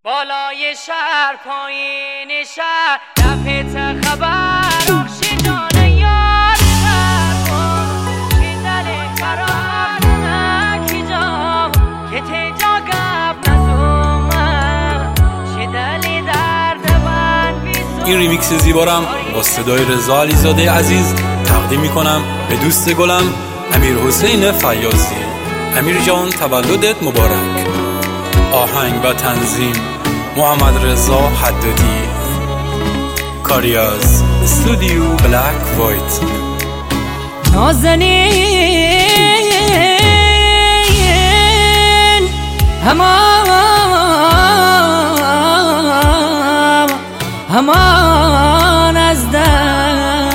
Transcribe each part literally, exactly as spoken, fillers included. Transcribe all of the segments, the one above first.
بالای شهر پایین شهر دفعت خبر آخشی جان یار خربون شیدل قرار نکی جام که تیجا گب نزومم شیدلی درد من بیزوم. این ریمیکس زیبارم با صدای رضا علیزاده عزیز تقدیم میکنم به دوست گلم امیر حسین فیاضی. امیر جان تولدت مبارک. آهنگ و تنظیم محمد رضا حدادی. کاری از استودیو بلک وایت. نازنین همان همان از در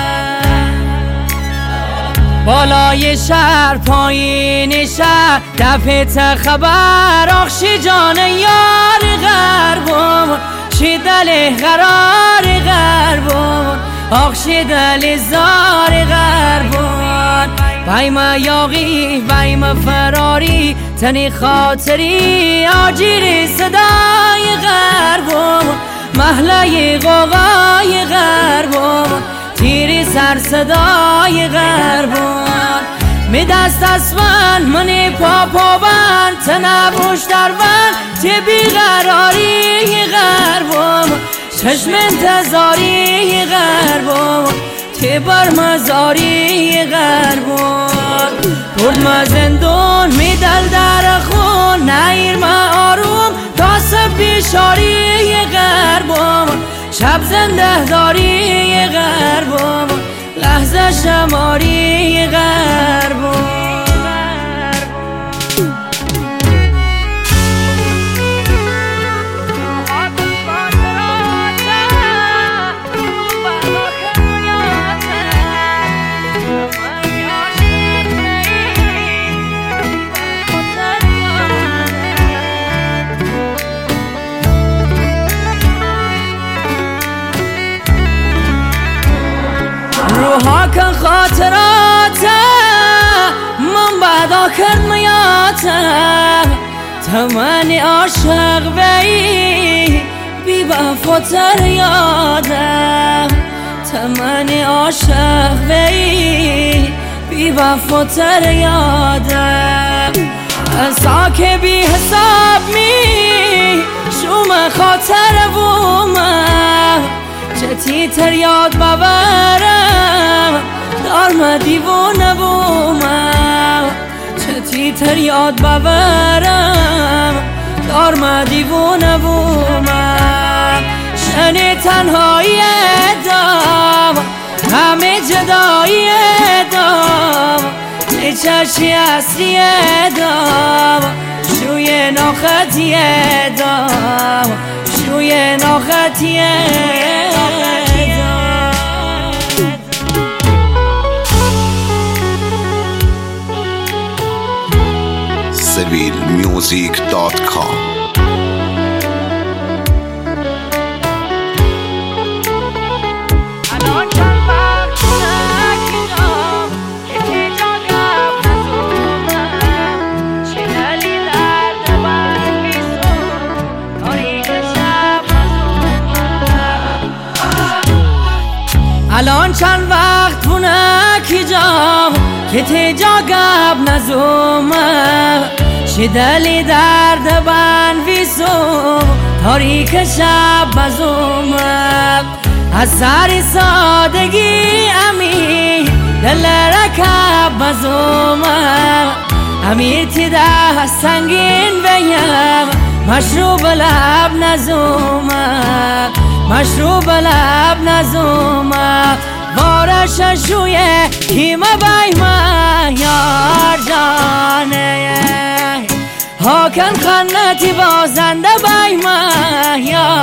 بالای شهر پایین شهر دفعت خبر آخشی جان یار غربون شیدل قرار غربون آخشی دل زار غربون بایم یاقی بایم فراری تنی خاطری آجیری صدای غربون محله غوغای غربون تیری سر صدای غربون می دست اسمن منی پا پا بند تنبوش در بند تی بیقراری غربون چشم انتظاری غربون تی برمزاری غربون برد ما زندون می دل در خون نیر ما آروم تاسب بیشاری غربون شب زنده داری غربون لحظه شماری غربون. روحا کن خاطرات من بعد آخر میاتم تمنی عاشق بی بی وفاتر یادم تمنی عاشق بی بی وفاتر یادم ازا که بی حساب می شوم خاطر بومم چتی تر یاد ببرم دارم دیوونه بومم چتی تر یاد ببرم دارم دیوونه بومم شنی تنهایی دام همه جدایی دام چشی اصلی دام شوی ناخطی دام شوی ناخطی سبیل میوزیک دات کام. الان چند وقت بونه کی جام که تیجا گب نزومه شدلی درد بن ویسوم تاریک شب بزومه از سری سادگی امی دل رکب بزومه امی تی ده سنگین بیم مشروب لب نزومه مشروب لب نزومه بارش شویه کیمه بایمه یار جانه هاکن خنتی بازنده بایمه یار